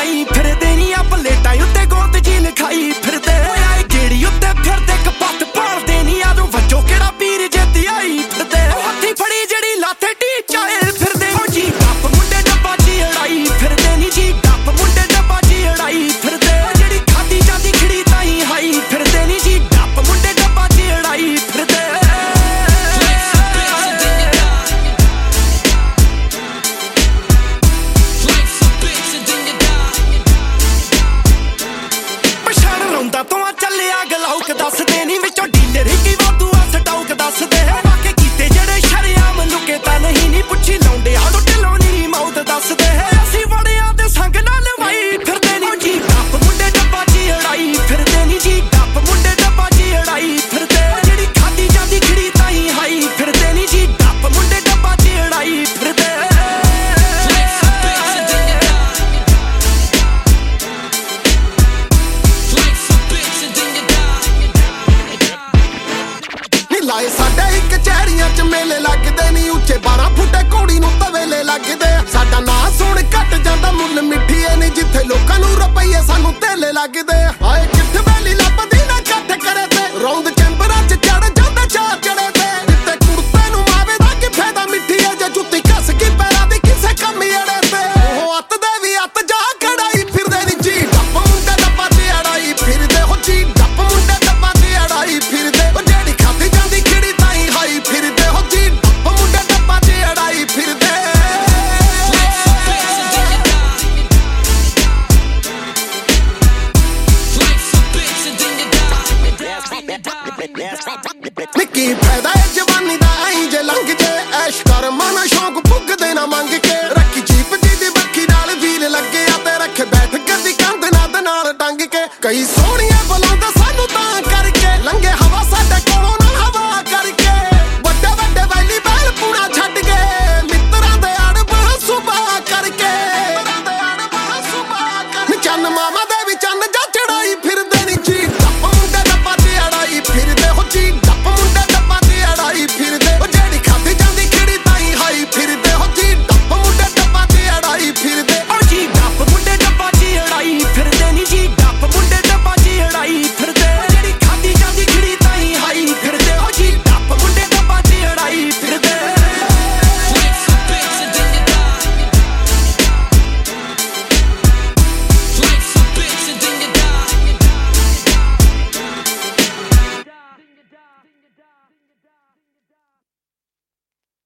ਬਣਾਈ ਫਿਰਦੇ ਨੀ ਆ ਪਲੇਟਾਂ ਉੱਤੇ ਗੋਤ ਜੀ ਲਿਖਾਈ ਫਿਰਦੇ ਆਏ ਗੇੜੀ ਉੱਤੇ ਫਿਰਦੇ ਕਪੱਤ ਭਾਲਦੇ ਨੀ ਆ ਨੂੰ ਵੱਜੋ ਕਿਹੜਾ ਪੀਰ ਜਿੱਤ ਆਈ ਫਿਰਦੇ ਹੱਥੀ ਫੜੀ ਜਿਹੜੀ ਲਾਥੇ ਢੀਚਾਏ ਫਿਰਦੇ ਹੋ ਜੀ ਗੱਪ ਮੁੰਡੇ ਡੱਬਾ ਜੀ ਅੜਾਈ ਫਿਰਦੇ ਨੀ ਜੀ ਗੱਪ ਮੁੰਡੇ ਡੱਬਾ ਜੀ ਅੜਾਈ ਫਿਰਦੇ ਜਿਹੜੀ ਖਾਦੀ ਜਾਂਦੀ ਖਿੜੀ ਤਾਈ ਹਾਈ ਫਿਰਦੇ ਨੀ ਜੀ ਗੱਪ ਮੁੰਡੇ ਡੱਬਾ ਜੀ ਅੜਾਈ ਫਿਰਦੇ ਤੋਂ ਚੱਲਿਆ ਗਲਾਉਕ ਦੱਸਦੇ ਨੀ ਵਿੱਚੋਂ ਡੀਲਰ ਕੀ ਵਾਧੂ ਆ ਸਟਾਉਕ ਦੱਸਦੇ ਵਾਕੇ ਕੀਤੇ ਜਿਹੜੇ ਸ਼ਰਿਆਮ ਲੁਕੇ ਤਾਂ ਨਹੀਂ ਨੀ ਪੁੱਛੀ ਲਾਉਂਦੇ ਆ ਤੋਂ ਢਿੱਲੋਂ ਨੀ ਮੌਤ ਦੱਸਦੇ ਅਸੀਂ ਵੜਿਆਂ ਦੇ ਸੰਗ ਨਾਲ ਲਵਾਈ ਫਿਰਦੇ ਨੀ ਜੀ ਗੱਪ ਮੁੰਡੇ ਡੱਬਾ ਜੀ ਅੜਾਈ ਫਿਰਦੇ ਨੀ ਜੀ ਗੱਪ ਮੁੰਡੇ ਡੱਬਾ ਜੀ ਅੜਾਈ ਫਿਰਦੇ ਜਿਹੜੀ ਖਾਦੀ ਜਾਂਦੀ ਖਿੜੀ ਤਾਈ ਹਾਈ ਫਿਰਦੇ ਨੀ ਜੀ ਗੱਪ ਮੁੰਡੇ ਡੱਬਾ ਜੀ ਅੜਾਈ ਫਿਰਦੇ ਲਾਏ ਸਾਡੇ ਇੱਕ ਕਚਹਿਰੀਆਂ ਚ ਮੇਲੇ ਲੱਗਦੇ ਨੀ ਉੱਚੇ 12 ਫੁੱਟੇ ਘੋੜੀ ਨੂੰ ਤਵੇਲੇ ਲੱਗਦੇ ਸਾਡਾ ਨਾਂ ਸੁਣ ਘਟ ਜਾਂਦਾ ਮੁੱਲ ਮਿੱਠੀਏ ਨੀ ਜਿੱਥੇ ਲੋਕਾਂ ਨੂੰ ਰੁਪਈਏ ਸਾਨੂੰ ਤੇਲੇ ਲੱਗਦੇ ਆਏ ਕਿੱਥੇ ਵੈਲੀ ਲੱਭਦੀ ਨਾ ਇਕੱਠ ਕਰੇ ਤੇ ਰੌਂਦ ਚੈਂਬਰਾਂ ਚ ਚੜ ਜਾਂਦਾ ਚਾਰ ਚੜੇ ਤੇ ਜਿੱਤੇ ਕੁੜਤੇ ਨੂੰ ਮਾਵੇ ਦਾ ਕੀ ਫਾਇਦਾ ਮਿੱਠੀਏ ਜੇ ਜੁੱਤੀ ਕੱਸ ਕੇ ਪੈਰਾਂ ਦੀ ਕਿਸੇ ਕੰਮੀ ਅੜੇ ਤੇ ਉਹ ਅੱਤ ਦੇ ਵੀ ਅੱਤ ਜਾ ਕੜਾਈ ਫਿਰਦੇ ਨੀ ਜੀ ਡੱਪ ਮੁੰਡੇ ਡੱਬਾ ਤੇ ਅੜਾਈ ਫਿਰਦੇ ਹੋ ਜੀ ਡੱਪ ਮੁੰਡੇ ਡੱਬਾ ਤੇ ਅੜਾਈ ਫਿਰਦੇ ਉਹ ਜਿਹੜੀ ਖਾਦੀ ਜਾਂਦੀ ਖਿੜੀ ਤਾਈ ਹਾਈ ਫਿਰਦੇ ਹੋ ਜੀ ਡੱਪ ਮੁੰਡੇ ਡੱਬਾ ਤੇ ਅੜਾਈ ਫਿਰਦੇ ਨਿੱਕੀ ਫਾਇਦਾ ਏ ਜਵਾਨੀ ਦਾ ਆਈ ਜੇ ਲੰਘ ਜੇ ਐਸ਼ ਕਰ ਮਨ ਸ਼ੌਕ ਭੁੱਗਦੇ ਨਾ ਮੰਗ ਕੇ ਰੱਖੀ ਜੀਪ ਜੀ ਦੀ ਬੱਖੀ ਨਾਲ ਵੀਲ ਲੱਗੇ ਆ ਤੇ ਰੱਖੇ ਬੈਠ ਗੱਦੀ ਕੰਧ ਨਾਲ ਟੰਗ ਕੇ ਕਈ ਸੋਹਣੀਆਂ ਬੁਲਾਉਂਦਾ ਸਾਨੂੰ ਤਾਂ ਕਰਕੇ ਲੰਘੇ ਹਵਾ ਸਾਡੇ ਕੋਲੋਂ ਨਾ ਹਵਾ ਕਰਕੇ ਵੱਡੇ ਵੱਡੇ ਵੈਲੀ ਬੈਲ ਪੂਰਾ ਛੱਡ ਕੇ ਮਿੱਤਰਾਂ ਦੇ ਅੜ ਬੜਾ ਸੁਭਾ ਕਰਕੇ ਚੰਨ ਮਾਮਾ